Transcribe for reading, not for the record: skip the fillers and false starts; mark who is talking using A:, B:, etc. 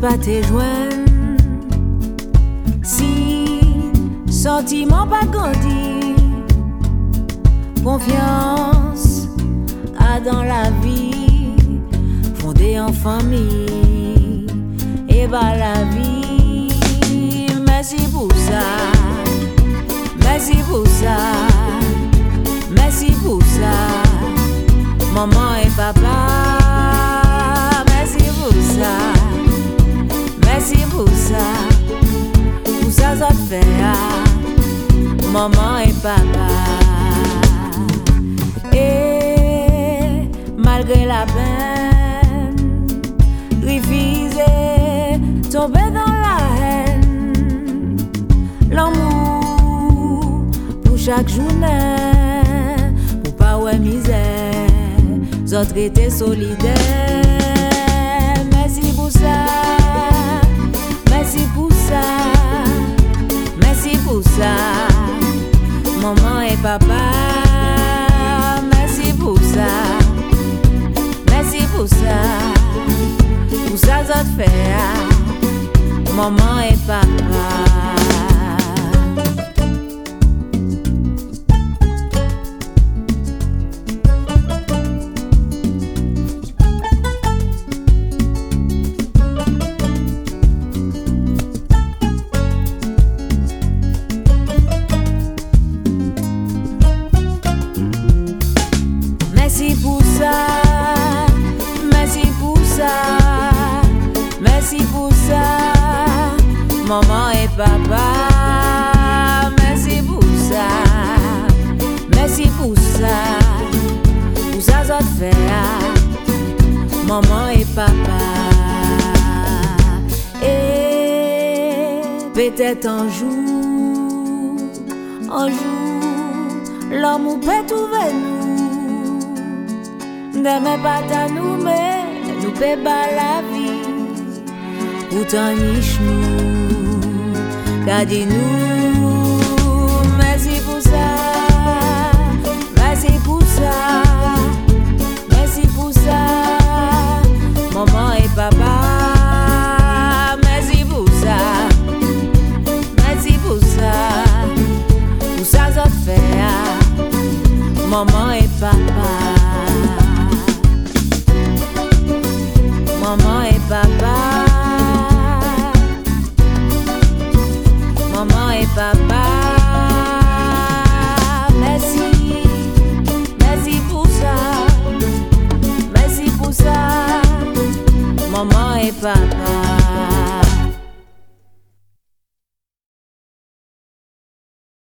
A: pas te joindre. Si sentiment pas grandi, confiance a dans la vie, fondée en famille, et bah la vie. Merci pour ça, merci pour ça, merci pour ça, maman et papa. Merci pour ça, merci pour ça, pour ça ça te fait, maman et papa. Et malgré la peine, refuser, tomber dans la haine, l'amour pour chaque journée, pour pas ouais misère, autres étaient solidaires. Merci pour ça, merci pour ça, merci pour ça, maman et papa. Merci pour ça, merci pour ça, pour ça ça te fait, maman et papa. Merci pour ça, merci pour ça, merci pour ça, maman et papa. Merci pour ça, merci pour ça, pour ça ça te fait, maman et papa. Et peut-être un jour, l'amour peut trouver nous. Demain pas à nous, mais nous peut pas la vie. Pourtant niche nous, qu'a dit nous. Merci pour ça, merci pour ça, merci pour ça, maman et papa. Merci pour ça, merci pour ça, pour ça ça te fait, maman et papa. Maman et papa, maman et papa. Merci, merci pour ça, merci pour ça, maman et papa.